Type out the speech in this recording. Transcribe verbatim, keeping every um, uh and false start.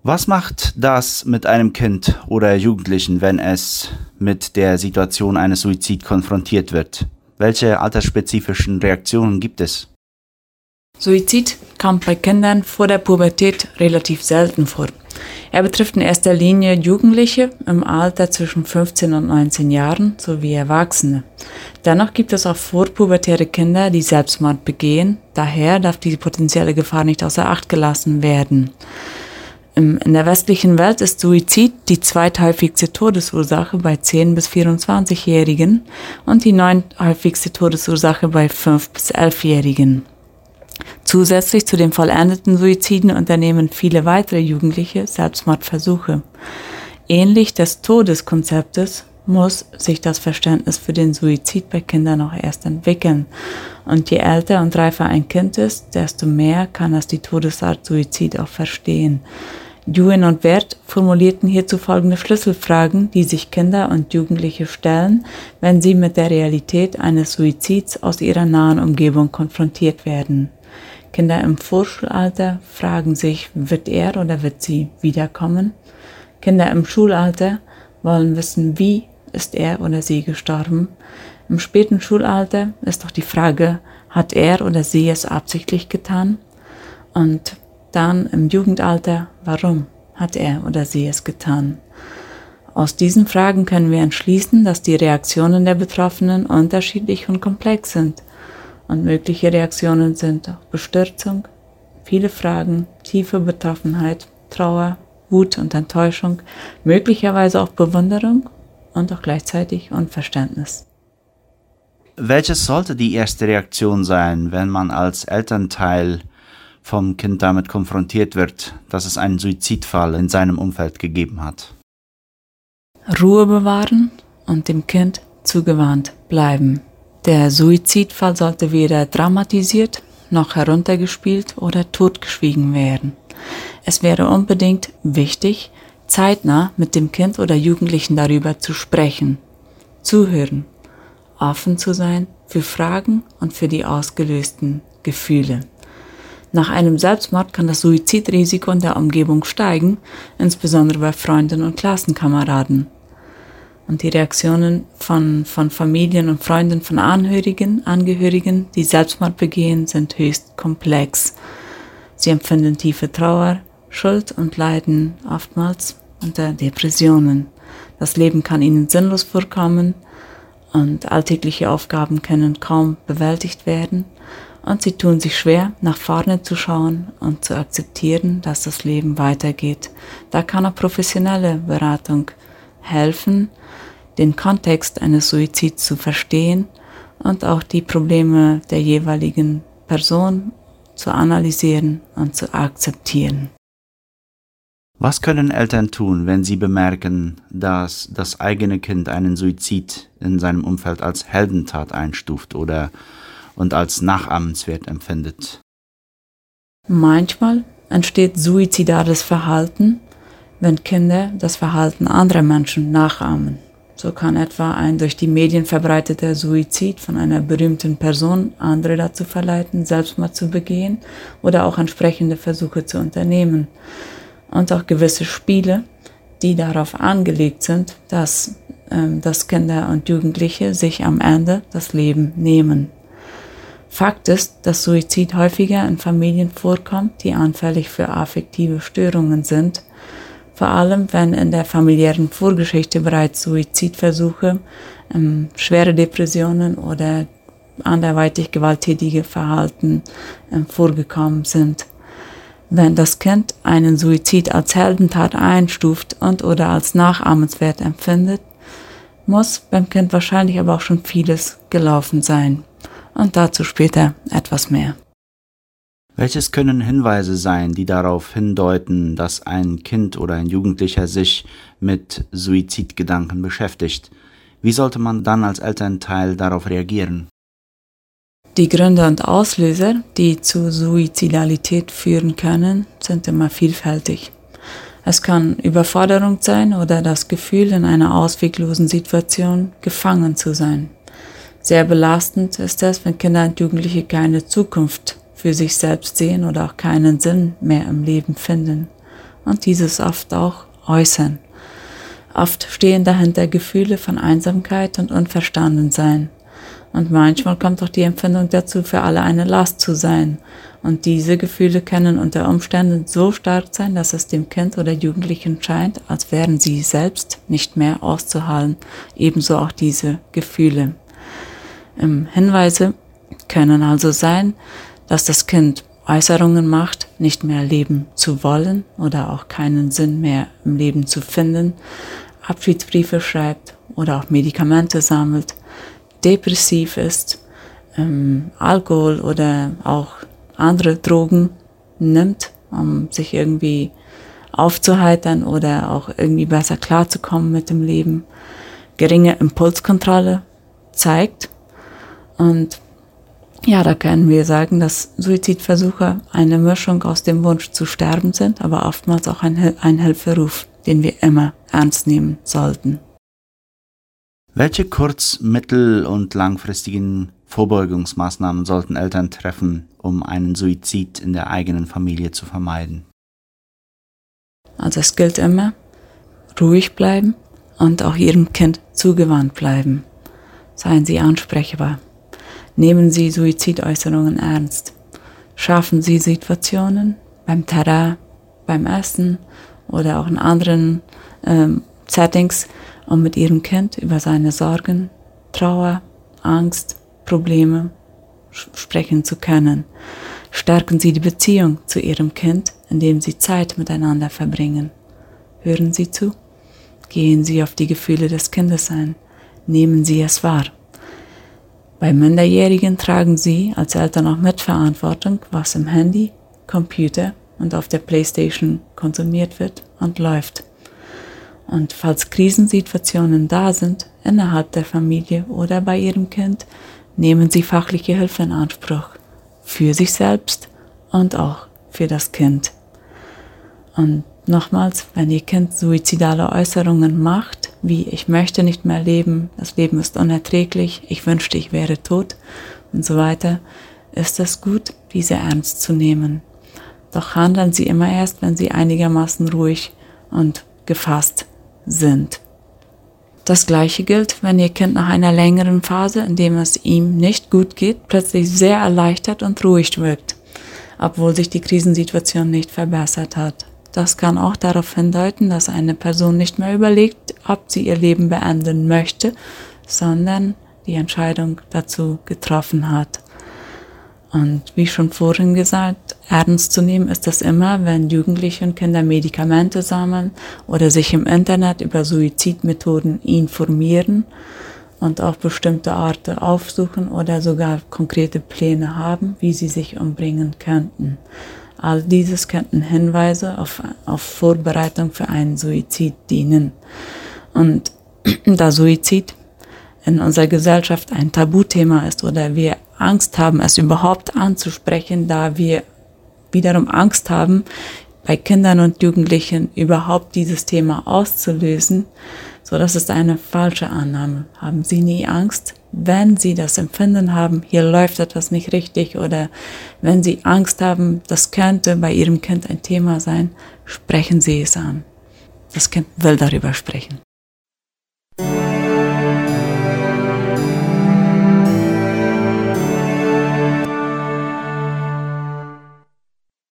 Was macht das mit einem Kind oder Jugendlichen, wenn es mit der Situation eines Suizids konfrontiert wird? Welche altersspezifischen Reaktionen gibt es? Suizid kommt bei Kindern vor der Pubertät relativ selten vor. Er betrifft in erster Linie Jugendliche im Alter zwischen fünfzehn und neunzehn Jahren sowie Erwachsene. Dennoch gibt es auch vorpubertäre Kinder, die Selbstmord begehen. Daher darf die potenzielle Gefahr nicht außer Acht gelassen werden. In der westlichen Welt ist Suizid die zweithäufigste Todesursache bei zehn- bis vierundzwanzigjährigen und die neunthäufigste Todesursache bei fünf- bis elfjährigen. Zusätzlich zu den vollendeten Suiziden unternehmen viele weitere Jugendliche Selbstmordversuche. Ähnlich des Todeskonzeptes muss sich das Verständnis für den Suizid bei Kindern noch erst entwickeln. Und je älter und reifer ein Kind ist, desto mehr kann es die Todesart Suizid auch verstehen. Ewan und Wert formulierten hierzu folgende Schlüsselfragen, die sich Kinder und Jugendliche stellen, wenn sie mit der Realität eines Suizids aus ihrer nahen Umgebung konfrontiert werden. Kinder im Vorschulalter fragen sich, wird er oder wird sie wiederkommen? Kinder im Schulalter wollen wissen, wie ist er oder sie gestorben? Im späten Schulalter ist doch die Frage, hat er oder sie es absichtlich getan? Und dann im Jugendalter, warum hat er oder sie es getan? Aus diesen Fragen können wir entschließen, dass die Reaktionen der Betroffenen unterschiedlich und komplex sind. Und mögliche Reaktionen sind auch Bestürzung, viele Fragen, tiefe Betroffenheit, Trauer, Wut und Enttäuschung, möglicherweise auch Bewunderung und auch gleichzeitig Unverständnis. Welches sollte die erste Reaktion sein, wenn man als Elternteil vom Kind damit konfrontiert wird, dass es einen Suizidfall in seinem Umfeld gegeben hat? Ruhe bewahren und dem Kind zugewandt bleiben. Der Suizidfall sollte weder dramatisiert noch heruntergespielt oder totgeschwiegen werden. Es wäre unbedingt wichtig, zeitnah mit dem Kind oder Jugendlichen darüber zu sprechen, zuhören, offen zu sein für Fragen und für die ausgelösten Gefühle. Nach einem Selbstmord kann das Suizidrisiko in der Umgebung steigen, insbesondere bei Freunden und Klassenkameraden. Und die Reaktionen von, von Familien und Freunden von Angehörigen, Angehörigen, die Selbstmord begehen, sind höchst komplex. Sie empfinden tiefe Trauer, Schuld und leiden oftmals unter Depressionen. Das Leben kann ihnen sinnlos vorkommen und alltägliche Aufgaben können kaum bewältigt werden. Und sie tun sich schwer, nach vorne zu schauen und zu akzeptieren, dass das Leben weitergeht. Da kann auch professionelle Beratung helfen, den Kontext eines Suizids zu verstehen und auch die Probleme der jeweiligen Person zu analysieren und zu akzeptieren. Was können Eltern tun, wenn sie bemerken, dass das eigene Kind einen Suizid in seinem Umfeld als Heldentat einstuft oder und als nachahmenswert empfindet? Manchmal entsteht suizidales Verhalten, wenn Kinder das Verhalten anderer Menschen nachahmen. So kann etwa ein durch die Medien verbreiteter Suizid von einer berühmten Person andere dazu verleiten, Selbstmord zu begehen oder auch entsprechende Versuche zu unternehmen. Und auch gewisse Spiele, die darauf angelegt sind, dass, ähm, dass Kinder und Jugendliche sich am Ende das Leben nehmen. Fakt ist, dass Suizid häufiger in Familien vorkommt, die anfällig für affektive Störungen sind, vor allem wenn in der familiären Vorgeschichte bereits Suizidversuche, ähm, schwere Depressionen oder anderweitig gewalttätige Verhalten ähm, vorgekommen sind. Wenn das Kind einen Suizid als Heldentat einstuft und oder als nachahmenswert empfindet, muss beim Kind wahrscheinlich aber auch schon vieles gelaufen sein. Und dazu später etwas mehr. Welches können Hinweise sein, die darauf hindeuten, dass ein Kind oder ein Jugendlicher sich mit Suizidgedanken beschäftigt? Wie sollte man dann als Elternteil darauf reagieren? Die Gründe und Auslöser, die zu Suizidalität führen können, sind immer vielfältig. Es kann Überforderung sein oder das Gefühl, in einer ausweglosen Situation gefangen zu sein. Sehr belastend ist es, wenn Kinder und Jugendliche keine Zukunft für sich selbst sehen oder auch keinen Sinn mehr im Leben finden. und dieses oft auch äußern. Oft stehen dahinter Gefühle von Einsamkeit und Unverstandensein. Und manchmal kommt auch die Empfindung dazu, für alle eine Last zu sein. Und diese Gefühle können unter Umständen so stark sein, dass es dem Kind oder Jugendlichen scheint, als wären sie selbst nicht mehr auszuhalten. Ebenso auch diese Gefühle. Ähm, Hinweise können also sein, dass das Kind Äußerungen macht, nicht mehr leben zu wollen oder auch keinen Sinn mehr im Leben zu finden, Abschiedsbriefe schreibt oder auch Medikamente sammelt, depressiv ist, ähm, Alkohol oder auch andere Drogen nimmt, um sich irgendwie aufzuheitern oder auch irgendwie besser klarzukommen mit dem Leben, geringe Impulskontrolle zeigt. Und ja, da können wir sagen, dass Suizidversuche eine Mischung aus dem Wunsch zu sterben sind, aber oftmals auch ein, ein Hilferuf, den wir immer ernst nehmen sollten. Welche kurz-, mittel- und langfristigen Vorbeugungsmaßnahmen sollten Eltern treffen, um einen Suizid in der eigenen Familie zu vermeiden? Also es gilt immer, ruhig bleiben und auch Ihrem Kind zugewandt bleiben. Seien Sie ansprechbar. Nehmen Sie Suizidäußerungen ernst. Schaffen Sie Situationen beim Terrain, beim Essen oder auch in anderen ähm, Settings, um mit Ihrem Kind über seine Sorgen, Trauer, Angst, Probleme sprechen zu können. Stärken Sie die Beziehung zu Ihrem Kind, indem Sie Zeit miteinander verbringen. Hören Sie zu. Gehen Sie auf die Gefühle des Kindes ein. Nehmen Sie es wahr. Bei Minderjährigen tragen Sie als Eltern auch Mitverantwortung, was im Handy, Computer und auf der Playstation konsumiert wird und läuft. Und falls Krisensituationen da sind, innerhalb der Familie oder bei Ihrem Kind, nehmen Sie fachliche Hilfe in Anspruch. Für sich selbst und auch für das Kind. Und nochmals, wenn Ihr Kind suizidale Äußerungen macht, wie ich möchte nicht mehr leben, das Leben ist unerträglich, ich wünschte, ich wäre tot und so weiter, ist es gut, diese ernst zu nehmen. Doch handeln Sie immer erst, wenn Sie einigermaßen ruhig und gefasst sind. Das Gleiche gilt, wenn Ihr Kind nach einer längeren Phase, in der es ihm nicht gut geht, plötzlich sehr erleichtert und ruhig wirkt, obwohl sich die Krisensituation nicht verbessert hat. Das kann auch darauf hindeuten, dass eine Person nicht mehr überlegt, ob sie ihr Leben beenden möchte, sondern die Entscheidung dazu getroffen hat. Und wie schon vorhin gesagt, ernst zu nehmen ist es immer, wenn Jugendliche und Kinder Medikamente sammeln oder sich im Internet über Suizidmethoden informieren und auch bestimmte Orte aufsuchen oder sogar konkrete Pläne haben, wie sie sich umbringen könnten. All dieses könnten Hinweise auf, auf Vorbereitung für einen Suizid dienen. Und da Suizid in unserer Gesellschaft ein Tabuthema ist oder wir Angst haben, es überhaupt anzusprechen, da wir wiederum Angst haben, bei Kindern und Jugendlichen überhaupt dieses Thema auszulösen, so das ist eine falsche Annahme. Haben Sie nie Angst? Wenn Sie das Empfinden haben, hier läuft etwas nicht richtig oder wenn Sie Angst haben, das könnte bei Ihrem Kind ein Thema sein, sprechen Sie es an. Das Kind will darüber sprechen.